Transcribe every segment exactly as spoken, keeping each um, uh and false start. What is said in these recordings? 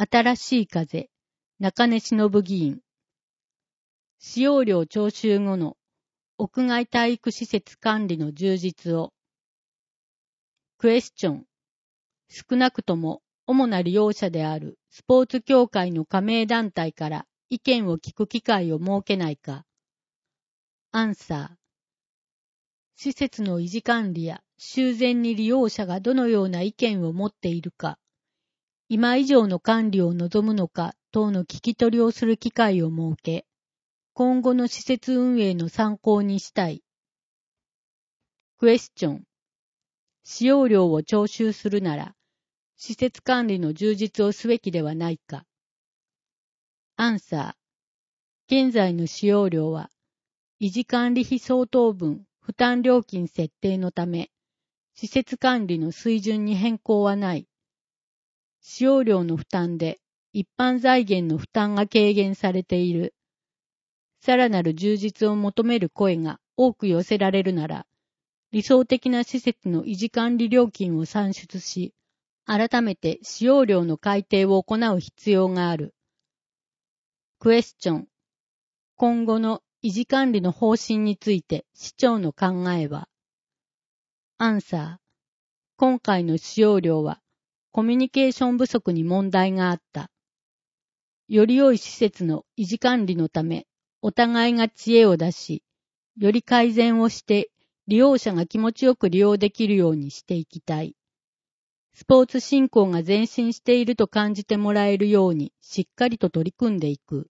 新しい風、中根忍議員。使用料徴収後の屋外体育施設管理の充実を。クエスチョン。少なくとも主な利用者であるスポーツ協会の加盟団体から意見を聞く機会を設けないか。アンサー。施設の維持管理や修繕に利用者がどのような意見を持っているか、今以上の管理を望むのか等の聞き取りをする機会を設け、今後の施設運営の参考にしたい。クエスチョン。使用料を徴収するなら、施設管理の充実をすべきではないか。アンサー。現在の使用料は、維持管理費相当分負担料金設定のため、施設管理の水準に変更はない。使用料の負担で一般財源の負担が軽減されている。さらなる充実を求める声が多く寄せられるなら、理想的な施設の維持管理料金を算出し、改めて使用料の改定を行う必要がある。クエスチョン。今後の維持管理の方針について市長の考えは。アンサー。今回の使用料はコミュニケーション不足に問題があった。より良い施設の維持管理のため、お互いが知恵を出し、より改善をして利用者が気持ちよく利用できるようにしていきたい。スポーツ振興が前進していると感じてもらえるようにしっかりと取り組んでいく。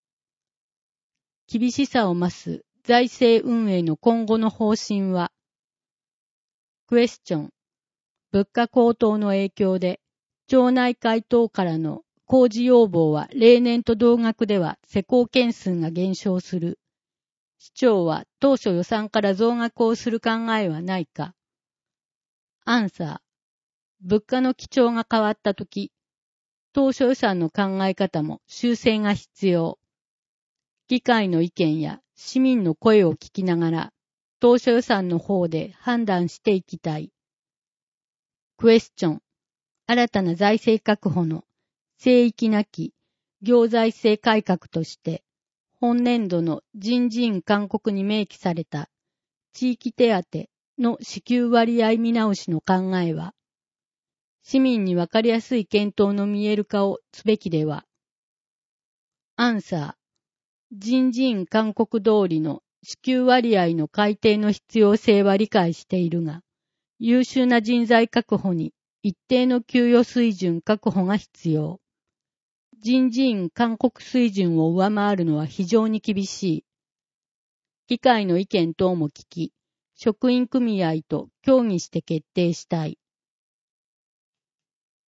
厳しさを増す財政運営の今後の方針は。クエスチョン。物価高騰の影響で、町内会等からの工事要望は例年と同額では施工件数が減少する。市長は当初予算から増額をする考えはないか。アンサー。物価の基調が変わったとき、当初予算の考え方も修正が必要。議会の意見や市民の声を聞きながら、当初予算の方で判断していきたい。クエスチョン。新たな財政確保の聖域なき行財政改革として、本年度の人事院勧告に明記された地域手当の支給割合見直しの考えは、市民にわかりやすい検討の見える化をすべきでは。アンサー。人事院勧告通りの支給割合の改定の必要性は理解しているが、優秀な人材確保に一定の給与水準確保が必要。人事院勧告水準を上回るのは非常に厳しい。議会の意見等も聞き、職員組合と協議して決定したい。